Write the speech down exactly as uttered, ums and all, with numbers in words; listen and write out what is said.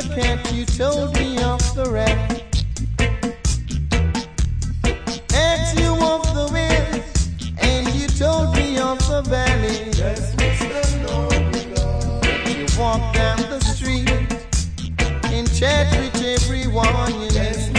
cat, you told me of the rat. Asked you of the winds, and you told me of the valley. Yes, Mister Lord. You walk down the street and chat with everyone you Yes,